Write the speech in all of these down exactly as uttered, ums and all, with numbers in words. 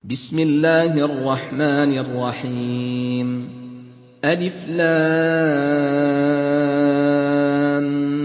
بسم الله الرحمن الرحيم ألف لام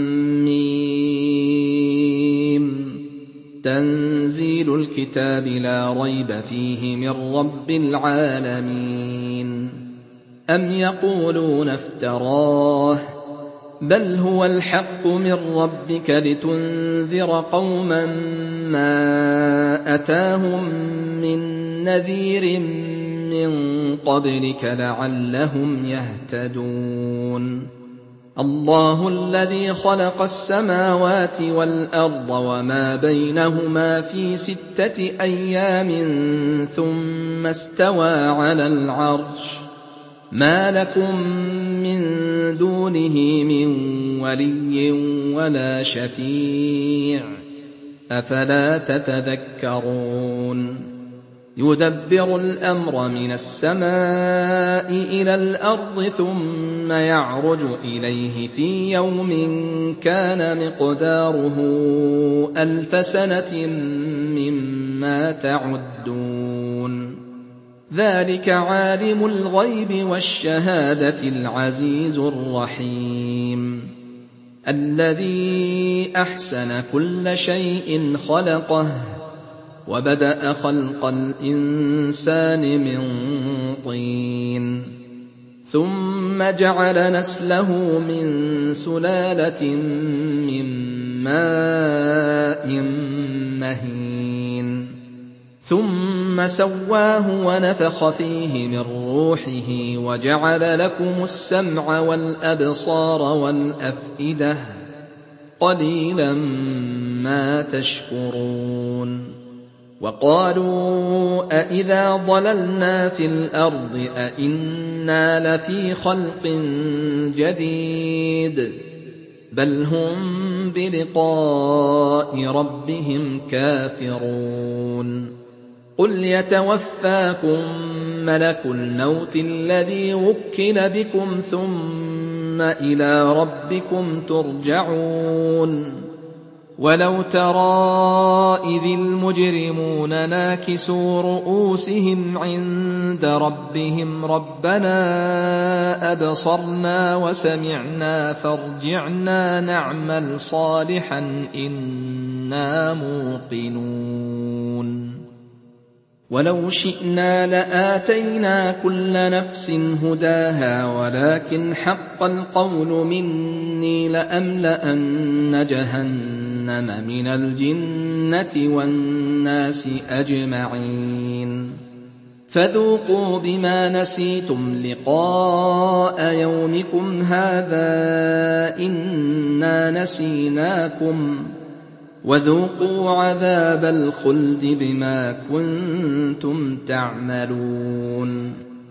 ميم تنزيل الكتاب لا ريب فيه من رب العالمين أم يقولون افتراه بل هو الحق من ربك لتنذر قوما ما أتاهم من نذير من قبلك لعلهم يهتدون الله الذي خلق السماوات والأرض وما بينهما في ستة أيام ثم استوى على العرش ما لكم من دونه من ولي ولا شفيع أفلا تتذكرون يدبر الأمر من السماء إلى الأرض ثم يعرج إليه في يوم كان مقداره ألف سنة مما تعدون ذلك عالم الغيب والشهادة العزيز الرحيم الذي أحسن كل شيء خلقه وبدأ خلق الإنسان من طين ثم جعل نسله من سلالة من ماء مهين ثم سواه ونفخ فيه من روحه وجعل لكم السمع والأبصار والأفئدة قليلا ما تشكرون وقالوا أإذا ضللنا في الأرض أإنا لفي خلق جديد بل هم بلقاء ربهم كافرون قل يتوفاكم ملك الموت الذي وكل بكم ثم إلى ربكم ترجعون ولو ترى إذ المجرمون ناكسوا رؤوسهم عند ربهم ربنا أبصرنا وسمعنا فارجعنا نعمل صالحا إنا موقنون ولو شئنا لآتينا كل نفس هداها ولكن حق القول مني لأملأن جهنم من الجنة والناس أجمعين فذوقوا بما نسيتم لقاء يومكم هذا إنا نسيناكم وذوقوا عذاب الخلد بما كنتم تعملون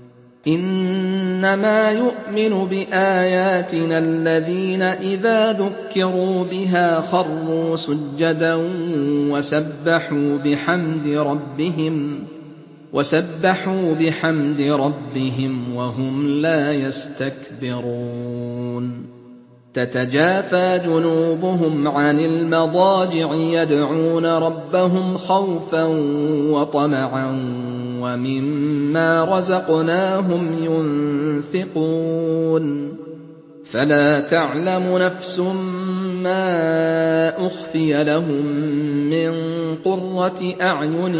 إنما يؤمن بآياتنا الذين إذا ذكروا بها خروا سجدا وسبحوا بحمد ربهم وسبحوا بحمد ربهم وهم لا يستكبرون تتجافى جنوبهم عن المضاجع يدعون ربهم خوفا وطمعا ومما رزقناهم ينفقون فلا تعلم نفس ما أخفي لهم من قرة أعين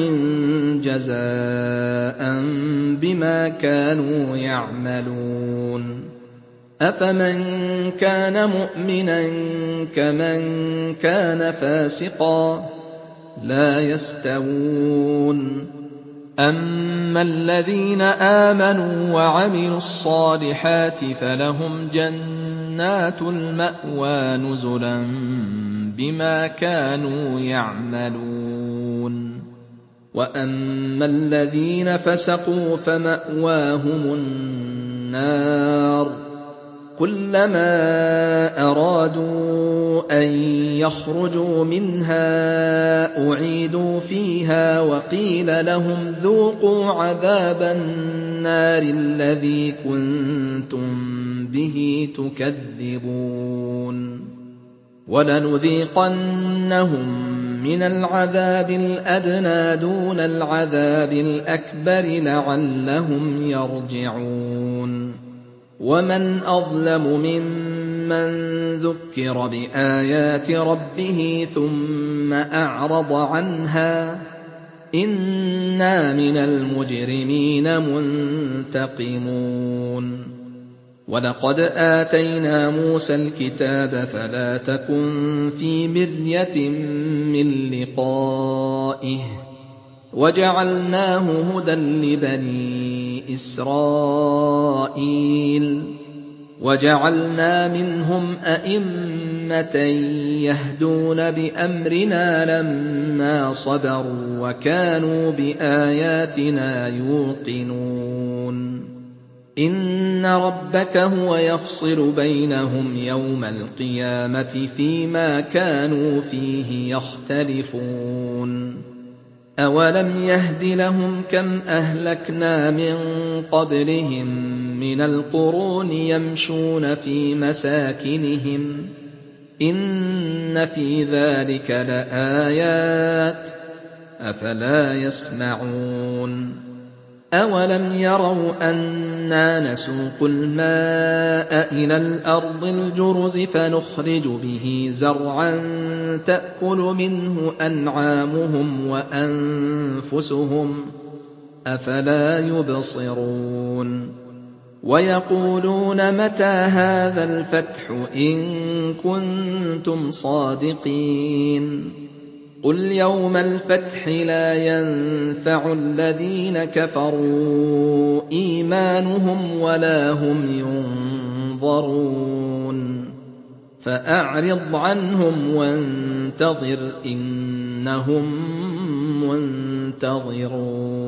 جزاء بما كانوا يعملون أفمن كان مؤمنا كمن كان فاسقا لا يستوون أما الذين آمنوا وعملوا الصالحات فلهم جنات المأوى نزلا بما كانوا يعملون وأما الذين فسقوا فمأواهم النار كلما أرادوا أن يخرجوا منها أعيدوا فيها وقيل لهم ذوقوا عذاب النار الذي كنتم به تكذبون ولنذيقنهم مِنَ الْعَذَابِ الْأَدْنَىٰ دُونَ الْعَذَابِ الْأَكْبَرِ لَعَلَّهُمْ يَرْجِعُونَ وَمَنْ أَظْلَمُ مِمَّن ذُكِّرَ بِآيَاتِ رَبِّهِ ثُمَّ أَعْرَضَ عَنْهَا ۚ إِنَّا مِنَ الْمُجْرِمِينَ مُنتَقِمُونَ وَلَقَدْ آتَيْنَا مُوسَى الْكِتَابَ فَلَا تَكُن فِي مِرْيَةٍ مِّن لِّقَائِهِ وَجَعَلْنَاهُ هُدًى لِّبَنِي إِسْرَائِيلَ وَجَعَلْنَا مِنْهُمْ أَئِمَّةً يَهْدُونَ بِأَمْرِنَا لَمَّا صَبَرُوا وَكَانُوا بِآيَاتِنَا يُوقِنُونَ إِنَّ رَبَّكَ هُوَ يَفْصِلُ بَيْنَهُمْ يَوْمَ الْقِيَامَةِ فِيمَا كَانُوا فِيهِ يَخْتَلِفُونَ أَوَلَمْ يَهْدِ لَهُمْ كَمْ أَهْلَكْنَا مِن قَبْلِهِم مِّنَ الْقُرُونِ يَمْشُونَ فِي مَسَاكِنِهِمْ ۗ إِنَّ فِي ذَٰلِكَ لَآيَاتٍ ۖ أَفَلَا يَسْمَعُونَ أَوَلَمْ يَرَوْا أَنَّا نَسُوقُ الْمَاءَ إِلَى الْأَرْضِ الْجُرُزِ فَنُخْرِجُ بِهِ زَرْعًا تَأْكُلُ مِنْهُ أَنْعَامُهُمْ وَأَنفُسُهُمْ ۖ أَفَلَا يُبْصِرُونَ وَيَقُولُونَ مَتَىٰ هَٰذَا الْفَتْحُ إِن كُنتُمْ صَادِقِينَ قُلْ يَوْمَ الْفَتْحِ لَا يَنفَعُ الَّذِينَ كَفَرُوا إِيمَانُهُمْ وَلَا هُمْ يُنظَرُونَ فَأَعْرِضْ عَنْهُمْ وَانتَظِرْ إِنَّهُم مُّنتَظِرُونَ